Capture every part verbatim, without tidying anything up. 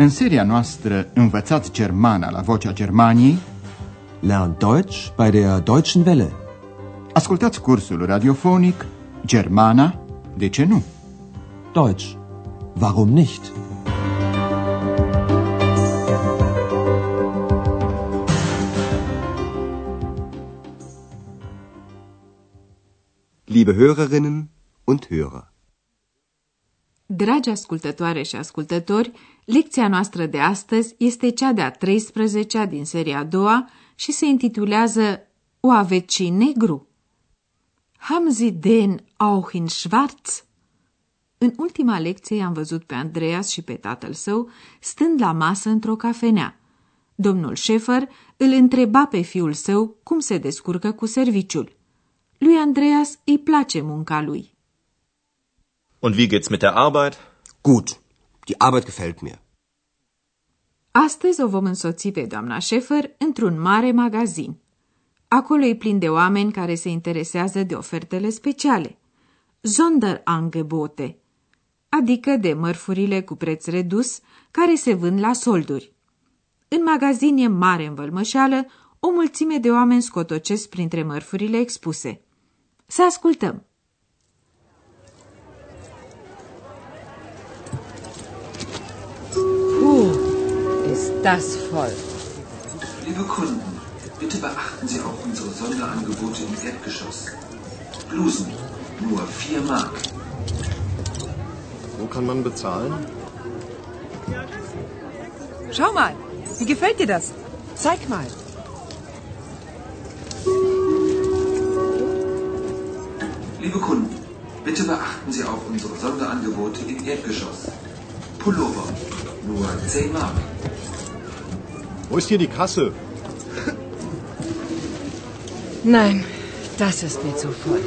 În seria noastră Învățați Germana la Vocea Germaniei, Lern Deutsch bei der Deutschen Welle. Ascultați cursul radiofonic Germana, de ce nu? Deutsch, warum nicht? Liebe Hörerinnen und Hörer. Dragi ascultătoare și ascultători, lecția noastră de astăzi este cea de-a treisprezecea din seria a doua și se intitulează O aveți și negru? Haben Sie den auch in schwarz? În ultima lecție i-am văzut pe Andreas și pe tatăl său stând la masă într-o cafenea. Domnul Schäfer îl întreba pe fiul său cum se descurcă cu serviciul. Lui Andreas îi place munca lui. Und wie geht's mit der Arbeit? Gut, die Arbeit gefällt mir. Astăzi o vom însoți pe doamna Schäfer într-un mare magazin. Acolo e plin de oameni care se interesează de ofertele speciale, Sonderangebote, adică de mărfurile cu preț redus care se vând la solduri. În magazin e mare învălmășeală, o mulțime de oameni scotocesc printre mărfurile expuse. Să ascultăm! Puh, ist das voll. Liebe Kunden, bitte beachten Sie auch unsere Sonderangebote im Erdgeschoss. Blusen, nur vier Mark. Wo kann man bezahlen? Schau mal, wie gefällt dir das? Zeig mal. Liebe Kunden, bitte beachten Sie auch unsere Sonderangebote im Erdgeschoss. Pullover, nur zehn Mark. Wo ist hier die Kasse? Nein, das ist mir zu voll.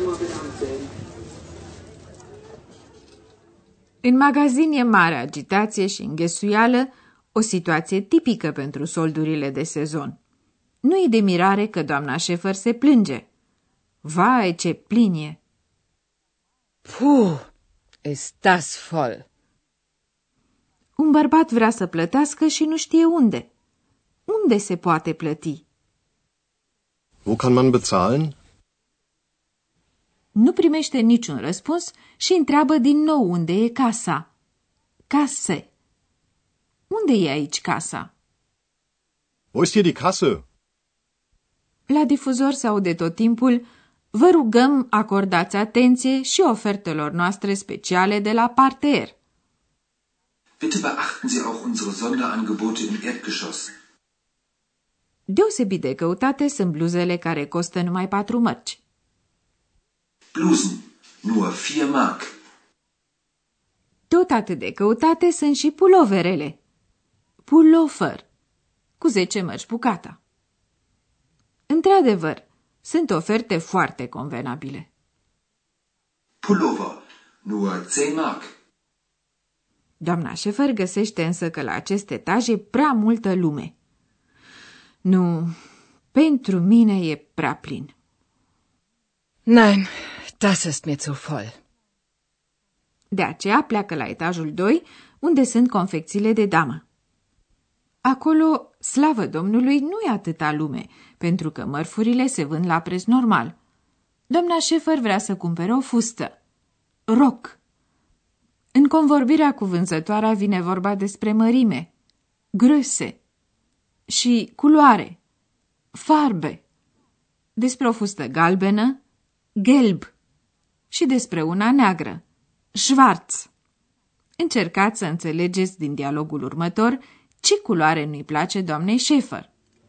În magazin e mare agitație și înghesuială, o situație tipică pentru soldurile de sezon. Nu e de mirare că doamna Schäfer se plânge. Vai, ce plin e! Puh, ist das voll. Un bărbat vrea să plătească și nu știe unde. Unde se poate plăti? Wo kann man bezahlen? Nu primește niciun răspuns și întreabă din nou unde e casa. Case. Unde e aici casa? Wo ist hier die Kasse? La difuzor se aude tot timpul: vă rugăm, acordați atenție și ofertelor noastre speciale de la parter. Bitte beachten Sie auch unsere Sonderangebote im Erdgeschoss. Deosebit de căutate sunt bluzele care costă numai patru mărci. Blusen, nur vier Mark. Tot atât de căutate sunt și puloverele. Pullover, cu zece mărci bucata. Într-adevăr, sunt oferte foarte convenabile. Pullover, nur zehn Mark. Doamna Schäfer găsește însă că la acest etaj e prea multă lume. Nu, pentru mine e prea plin. Nein, das ist mir zu voll. De aceea pleacă la etajul doi, unde sunt confecțiile de damă. Acolo, slavă Domnului, nu e atâta lume, pentru că mărfurile se vând la preț normal. Doamna Schäfer vrea să cumpere o fustă. Roc. În convorbirea cu vânzătoarea vine vorba despre mărime, größe, și culoare, farbe, despre o fustă galbenă, gelb, și despre una neagră, schwarz. Încercați să înțelegeți din dialogul următor ce culoare nu-i place doamnei Schäfer.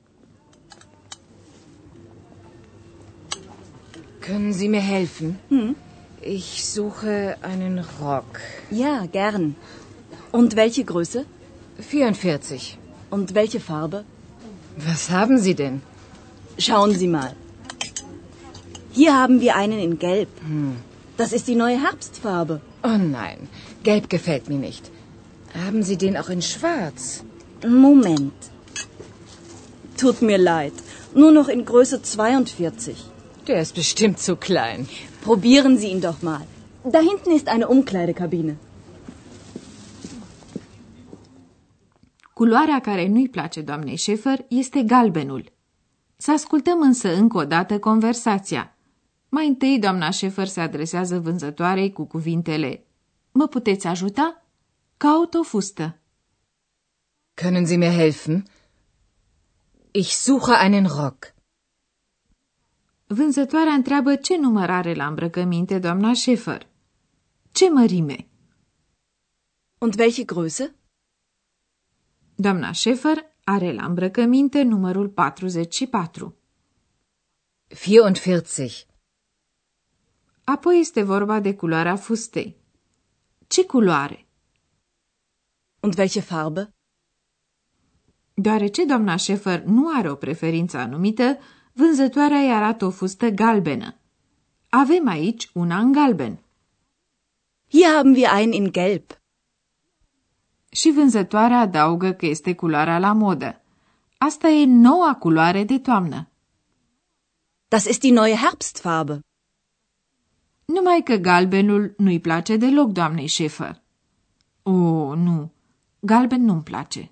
Können Sie mir helfen? Hm? Ich suche einen Rock. Ja, gern. Und welche Größe? vierundvierzig. Und welche Farbe? Was haben Sie denn? Schauen Sie mal. Hier haben wir einen in Gelb. Hm. Das ist die neue Herbstfarbe. Oh nein, Gelb gefällt mir nicht. Haben Sie den auch in Schwarz? Moment. Tut mir leid. Nur noch in Größe zweiundvierzig. Der ist bestimmt zu klein. Probieren Sie ihn doch mal. Da hinten ist eine Umkleidekabine. Culoarea care nu-i place doamnei Șefer este galbenul. Să ascultăm însă încă o dată conversația. Mai întâi, doamna Șefer se adresează vânzătoarei cu cuvintele: Mă puteți ajuta? Caut o fustă. Können Sie mir helfen? Ich suche einen Rock. Vânzătoarea întreabă ce număr are la îmbrăcăminte doamna Șefer. Ce mărime? Und welche Größe? Doamna Șefer are la îmbrăcăminte numărul patruzeci și patru. vierundvierzig. Apoi este vorba de culoarea fustei. Ce culoare? Und welche Farbe? Deoarece doamna Șefer nu are o preferință anumită, vânzătoarea îi arată o fustă galbenă. Avem aici una în galben. Hier haben wir einen in Gelb. Și vânzătoarea adaugă că este culoarea la modă. Asta e noua culoare de toamnă. Das ist die neue Herbstfarbe. Numai că galbenul nu-i place deloc doamnei Șefer. Oh, nu, galben nu-mi place.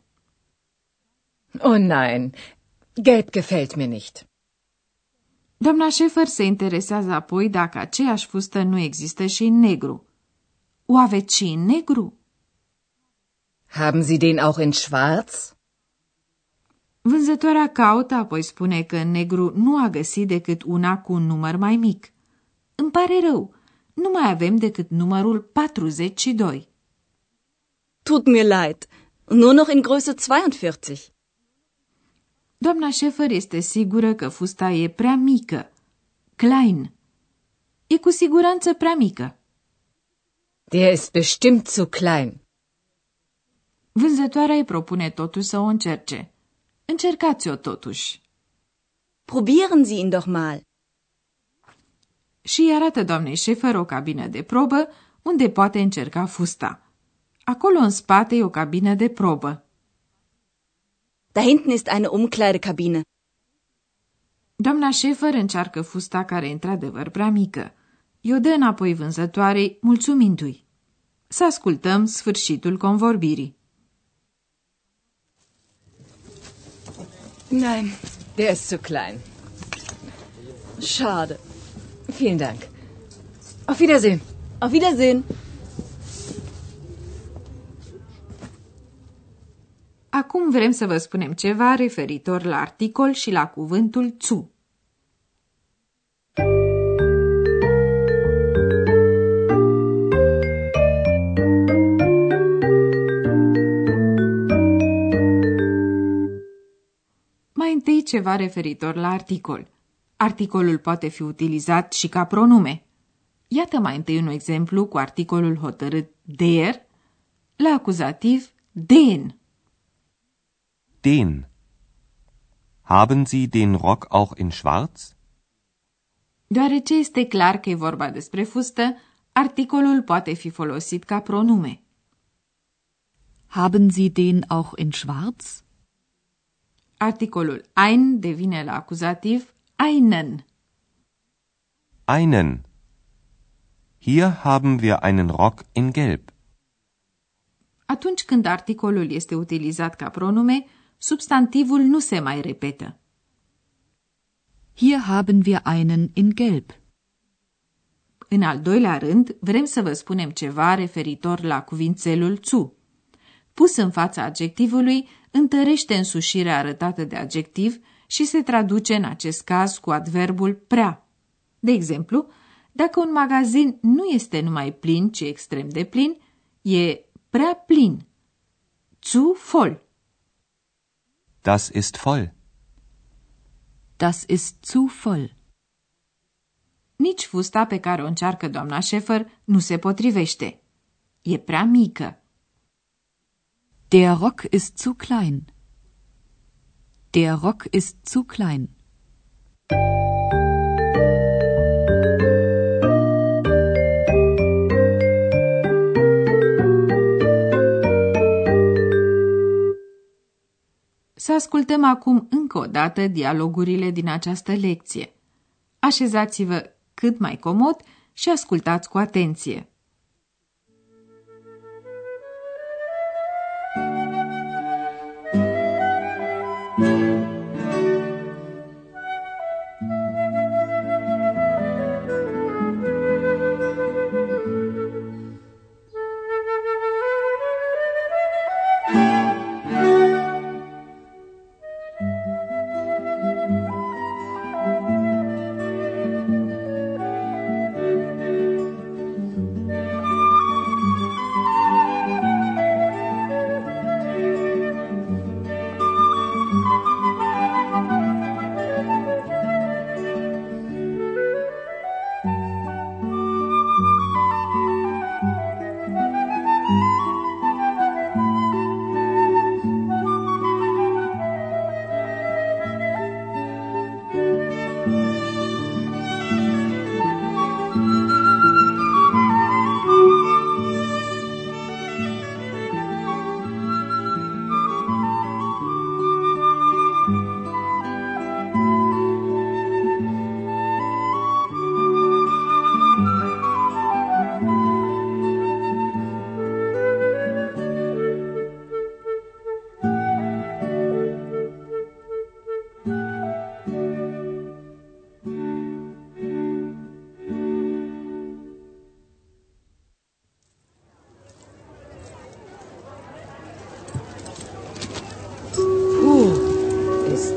Oh nein, gelb gefällt mir nicht. Doamna Șefer se interesează apoi dacă aceeași fustă nu există și în negru. O aveți și în negru? Haben Sie den auch in schwarz? Vânzătoarea caută, apoi spune că în negru nu a găsit decât una cu un număr mai mic. Îmi pare rău, nu mai avem decât numărul patruzeci și doi. Tut mir leid, nur noch in Größe zweiundvierzig. Doamna Șefer este sigură că fusta e prea mică. Klein. E cu siguranță prea mică. Der ist bestimmt zu klein. Vânzătoarea îi propune totuși să o încerce. Încercați-o totuși. Probieren Sie ihn doch mal. Și îi arată doamnei Șefer o cabină de probă unde poate încerca fusta. Acolo în spate e o cabină de probă. Da hinten ist eine Umkleidekabine. Doamna Șefer încearcă fusta care e într-adevăr prea mică. I-o dă înapoi vânzătoarei, mulțumindu-i. Să ascultăm sfârșitul convorbirii. Nein, der ist zu klein. Schade. Vielen Dank. Auf Wiedersehen. Auf Wiedersehen. Acum vrem să vă spunem ceva referitor la articol și la cuvântul zu. Mai întâi ceva referitor la articol. Articolul poate fi utilizat și ca pronume. Iată mai întâi un exemplu cu articolul hotărât der, la acuzativ den. Den. Haben Sie den Rock auch in schwarz? Deoarece este clar că e vorba despre fustă, articolul poate fi folosit ca pronume. Haben Sie den auch in schwarz? Articolul ein devine la acuzativ einen. Einen. Hier haben wir einen Rock in Gelb. Atunci când articolul este utilizat ca pronume, substantivul nu se mai repetă. Hier haben wir einen in Gelb. În al doilea rând, vrem să vă spunem ceva referitor la cuvințelul zu. Pus în fața adjectivului, întărește însușirea arătată de adjectiv și se traduce în acest caz cu adverbul prea. De exemplu, dacă un magazin nu este numai plin, ci extrem de plin, e prea plin. Zu voll. Das ist voll. Das ist zu voll. Nici fusta pe care o încearcă doamna Șefer nu se potrivește. E prea mică. Der Rock ist zu klein. Der Rock ist zu klein. Să ascultăm acum încă o dată dialogurile din această lecție. Așezați-vă cât mai comod și ascultați cu atenție.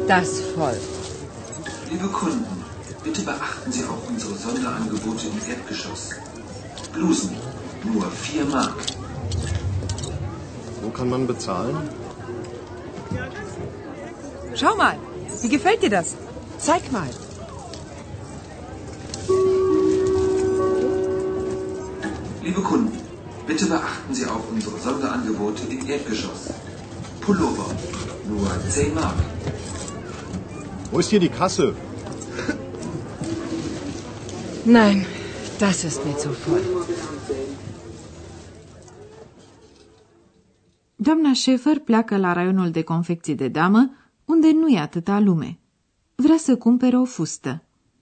das voll. Liebe Kunden, bitte beachten Sie auch unsere Sonderangebote im Erdgeschoss. Blusen, nur vier Mark. Wo kann man bezahlen? Schau mal, wie gefällt dir das? Zeig mal. Liebe Kunden, bitte beachten Sie auch unsere Sonderangebote im Erdgeschoss. Pullover, nur zehn Mark. Wo ist hier die Kasse? Nein, das ist mir zu voll. Doamna Schäfer pleacă la raionul de confecții de damă, unde nu e atâta lume. Vrea să cumpere o fustă.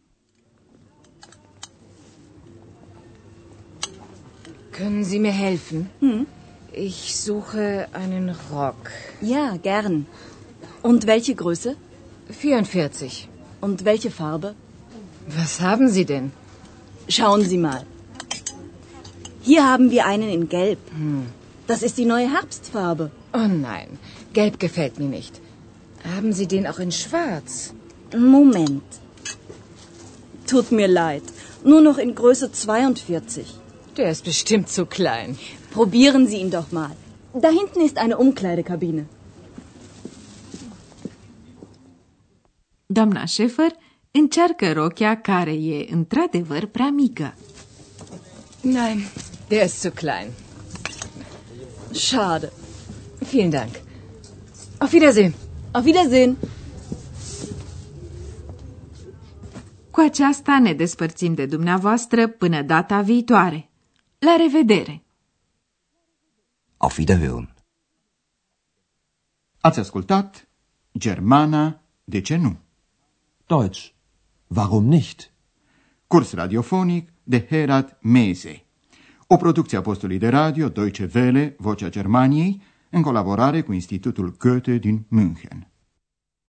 Können Sie mir helfen? Hm? Ich suche einen Rock. Ja, gern. Und welche Größe? vierundvierzig. Und welche Farbe? Was haben Sie denn? Schauen Sie mal. Hier haben wir einen in Gelb. Hm. Das ist die neue Herbstfarbe. Oh nein, Gelb gefällt mir nicht. Haben Sie den auch in Schwarz? Moment. Tut mir leid. Nur noch in Größe zweiundvierzig. Der ist bestimmt zu klein. Probieren Sie ihn doch mal. Da hinten ist eine Umkleidekabine. Doamna Schäfer încearcă rochia care e într-adevăr prea mică. Nein, der ist zu klein. Schade. Vielen Dank. Auf Wiedersehen. Auf Wiedersehen. Cu aceasta ne despărțim de dumneavoastră până data viitoare. La revedere! Auf Wiederhören. Ați ascultat Germana, de ce nu? Deutsch. Warum nicht? Curs radiofonic de Herat Mese. O producție a postului de radio Deutsche Welle, Vocea Germaniei, în colaborare cu Institutul Goethe din München.